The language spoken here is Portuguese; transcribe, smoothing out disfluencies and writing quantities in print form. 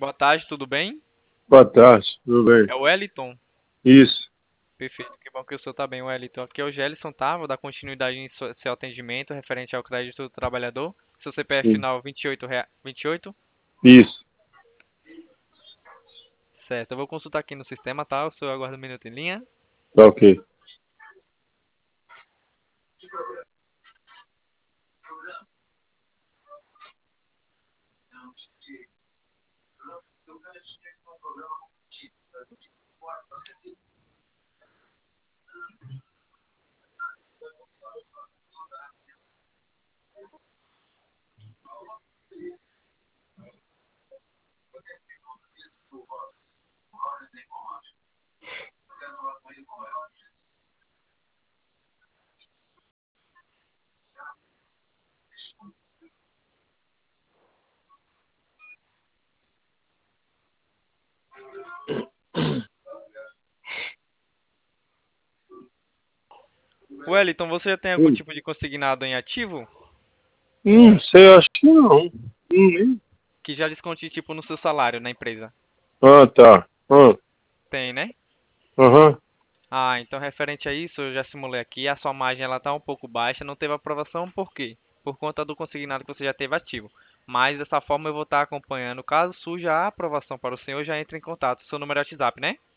Boa tarde, tudo bem? Boa tarde, tudo bem? É o Wellington. Isso, Perfeito, que bom que o senhor está bem, Wellington. Aqui é o Gelson, tá? Vou dar continuidade em seu atendimento referente ao crédito do trabalhador. Seu CPF sim, final 28, 28. isso, Certo, eu vou consultar aqui no sistema, tá? O senhor aguarda um minuto em linha. tá ok. Wellington, você já tem algum Hum, tipo de consignado em ativo? sei, acho que não. Nem- Que já desconte, tipo, no seu salário na empresa? Ah, tá. Tem, né? Aham. Ah, então referente a isso, eu já simulei aqui, a sua margem ela tá um pouco baixa, não teve aprovação, por quê? Por conta do consignado que você já teve ativo. Mas dessa forma eu vou estar acompanhando. Caso surja a aprovação para o senhor, já entre em contato. Seu número é WhatsApp, né?